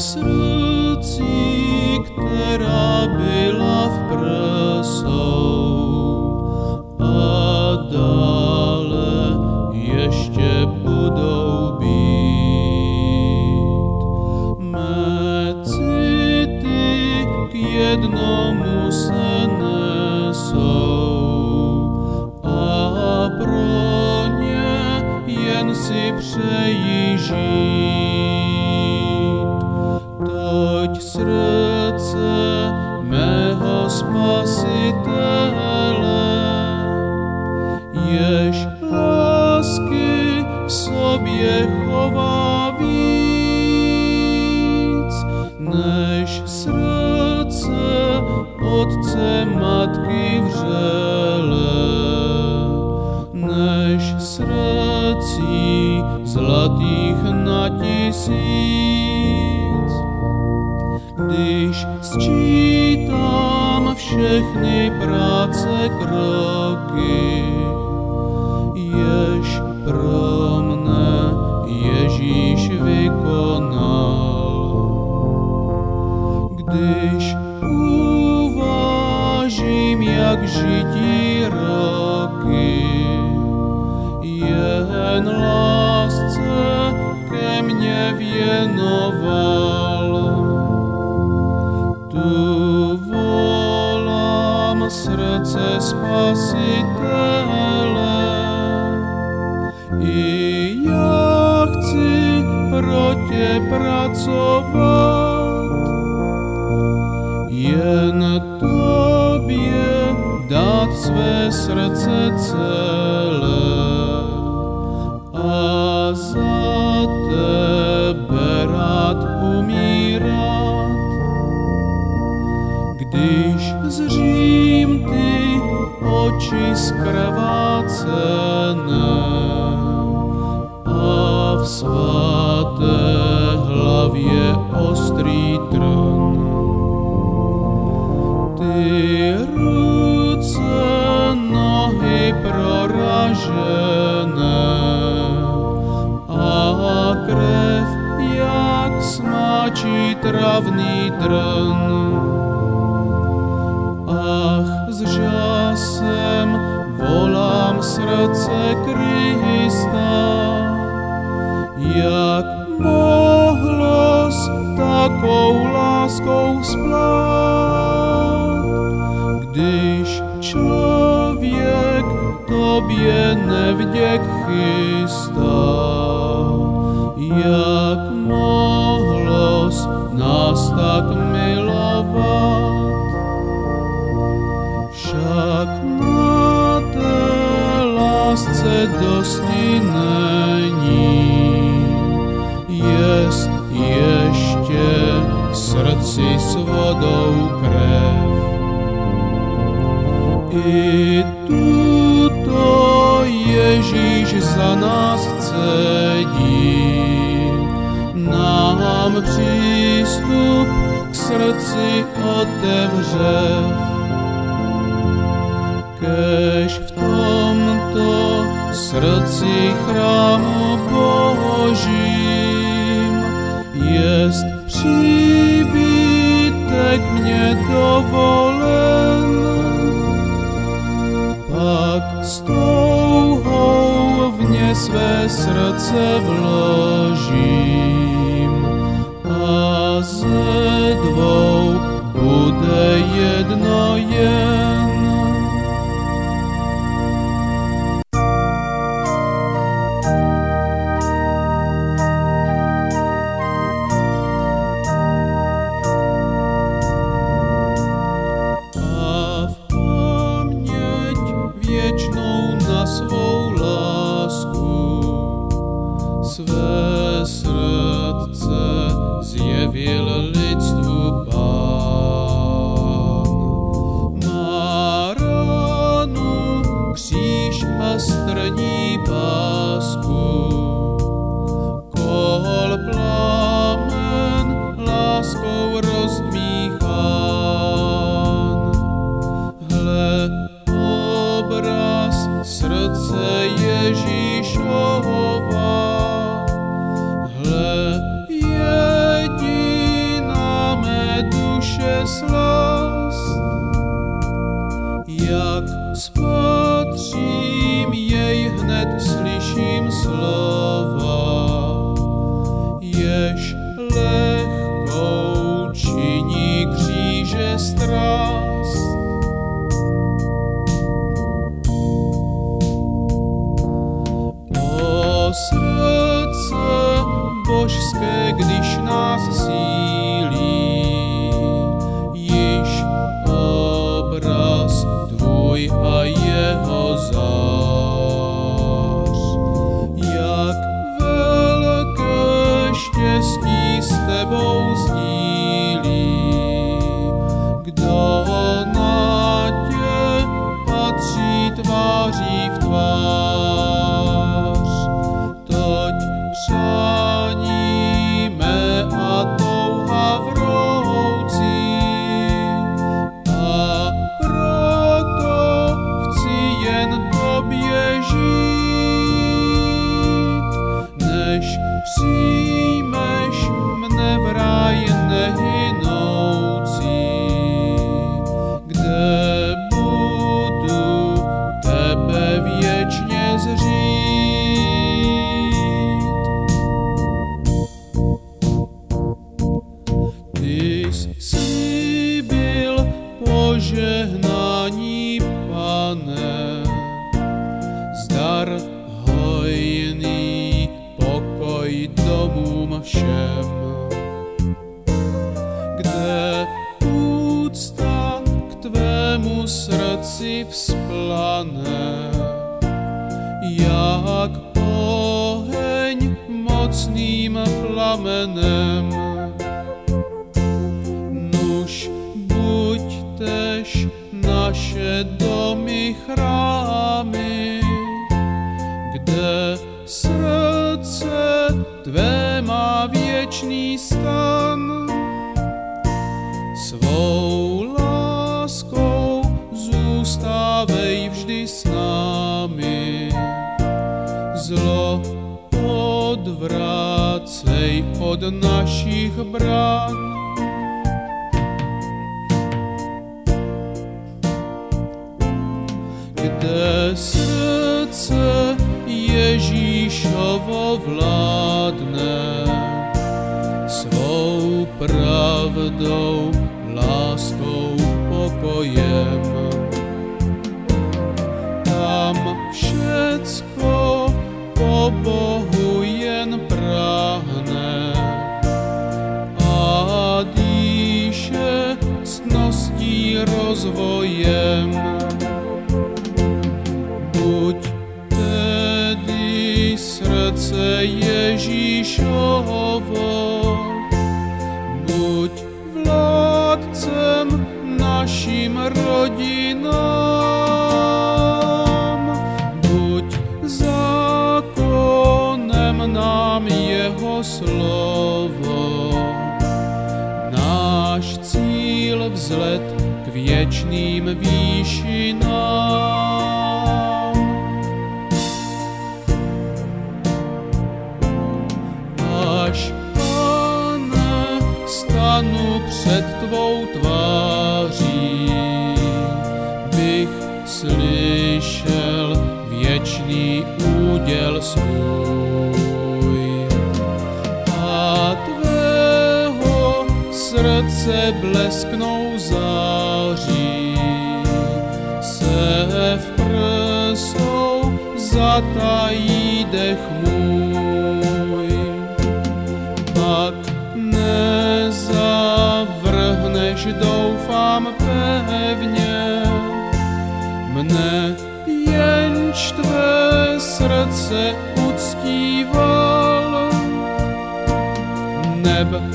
srdci, která byla v prsou a dále ještě budou být. Mé city k jednomu se nesou a pro ně jen si přejí žít. Toť srdce mého Spasitele, jež lásky v sobě chová víc, než srdce otce matky vřele, než srdcí zlatých na 1000. Když sčítám všechny práce kroky, jež pro mne Ježíš vykonal, když uvážím, jak žití roky jen lásce ke mně věnoval, tu volám srdce Spasitele. I já chci pro tě pracovat, jen tobě dát své srdce celé a za tebe rád umírat. Když zřím ty oči zkrvácené a v svaté hlavě ostrý trn, ty ruce, nohy proražené a krev, jak smáčí travný trn. Ach, s žásem volám srdce Krista, jak mohlo s takou láskou splát, když člověk tobě nevděk chystá. Jak mohlo nás tak milovat? Však na té lásce dosti není, jest ještě v srdci s vodou krev. I tuto Ježíš za nás cedí, nám přístup k srdci otevřev. Kež v tomto srdci chrámu Božím jest příbytek mě dovolen, pak s touhou v ně své srdce vložím a ze dvou bude jedno jen. Své srdce zjevil lidstvu Pán. Jak spatřím jej, hned slyším slova, jež lehkou činí kříže strast. O srdce božské, když nás sílí, již obraz tvůj a jeho zář. Jak velké štěstí s tebou sdílí, kdo na tě patří tváří v tvář. Toť přání mé a touha vroucí, a proto chci jen tobě žít, než přijmeš mne v ráj nehynoucí, kde budu tebe věčně zřít. Ty jsi byl požehnání, Pane, zdar hojný, pokoj domům všem, kde úcta k tvému srdci vzplane, jak oheň mocným plamenem. Nuž buď tež naše domy chrámy, kde srdce tvé má věčný stan. Svou láskou zůstávej vždy s námi, zlo odvrácej od našich brán. Kde srdce Ježíšovo vládne, svou pravdou, láskou, pokojem, tam všecko po Bohu jen práhne a dýše ctností rozvojem. Buď tedy srdce Ježíšovo, buď vládcem našim rodinám, buď zákonem nám jeho slovo, náš cíl vzlet k věčným výšinám. Až, Pane, stanu před tvou tváří, bych slyšel věčný úděl svůj a tvého srdce blesknou září, se v prsou zatají dech můj. Pak nezavrhneš, doufám pevně, mne, jenž tvé srdce uctíval. Neb